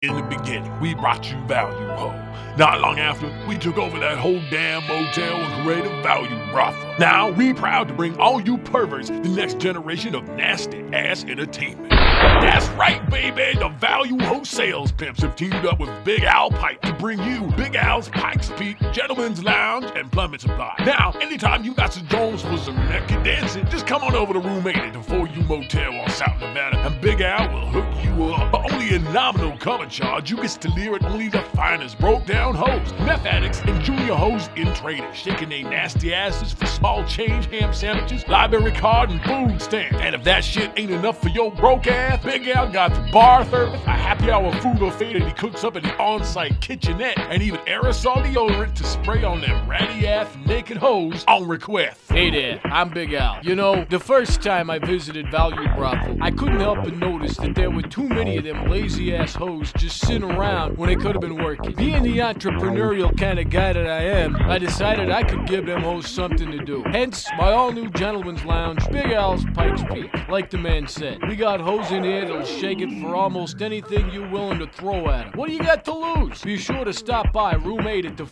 In the beginning, we brought you Value Ho. Not long after, we took over that whole damn motel and created Value Brothel. Now, we proud to bring all you perverts the next generation of nasty-ass entertainment. That's right, baby! The Value Ho sales pimps have teamed up with Big Al Pike to bring you Big Al's Pikes Peak, Gentlemen's Lounge, and Plummet Supply. Now, anytime you got some Jones for some naked dancing, just come on over to Room 8 at the 4U Motel on South Nevada, and Big Al will hook you up. But only a nominal cover charge, you get to leer at only the finest broke-down hoes, meth addicts, and junior hoes in training, shaking their nasty asses for small change ham sandwiches, library card, and food stamps. And if that shit ain't enough for your broke ass, Big Al got the bar service, a happy hour food buffet that he cooks up in the on-site kitchenette, and even aerosol deodorant to spray on them ratty-ass naked hoes on request. Hey there, I'm Big Al. You know, the first time I visited Value Brothel, I couldn't help but notice that there were too many of them lazy-ass hoes just sitting around when they could have been working. Being the entrepreneurial kind of guy that I am, I decided I could give them hoes something to do. Hence, my all-new Gentlemen's Lounge, Big Al's Pikes Peak. Like the man said, we got hoes in here that'll shake it for almost anything you're willing to throw at them. What do you got to lose? Be sure to stop by Room 8 at the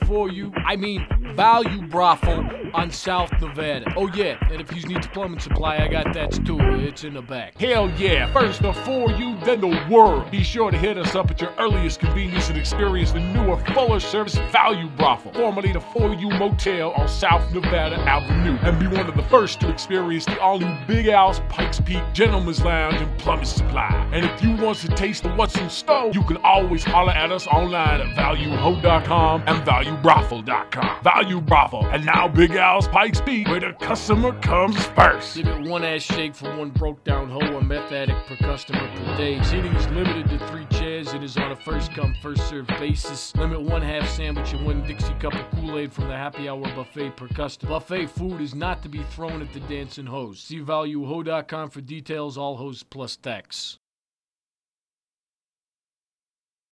Value Brothel on South Nevada. Oh yeah, and if you need the plumbing supply, I got that too. It's in the back. Hell yeah, first the 4U, then the world. Be sure to hit us up at your earliest convenience and experience the newer, fuller service Value Brothel, formerly the 4U Motel on South Nevada Avenue, and be one of the first to experience the all-new Big Al's Pikes Peak, Gentlemen's Lounge, and Plummet Supply. And if you want to taste of what's in store, you can always holler at us online at valueho.com and valuebrothel.com. Value Brothel, and now Big Al's Pikes Peak, where the customer comes first. Give it one ass shake for one broke down hoe or meth addict per customer per day. Seating is limited to 3 chairs. It is on a first come, first served basis. Limit 1 half sandwich and 1 Dixie cup of Kool-Aid from the happy hour buffet per customer. Buffet food is not to be thrown at the dancing hoes. See valueho.com for details, all hoes plus tax.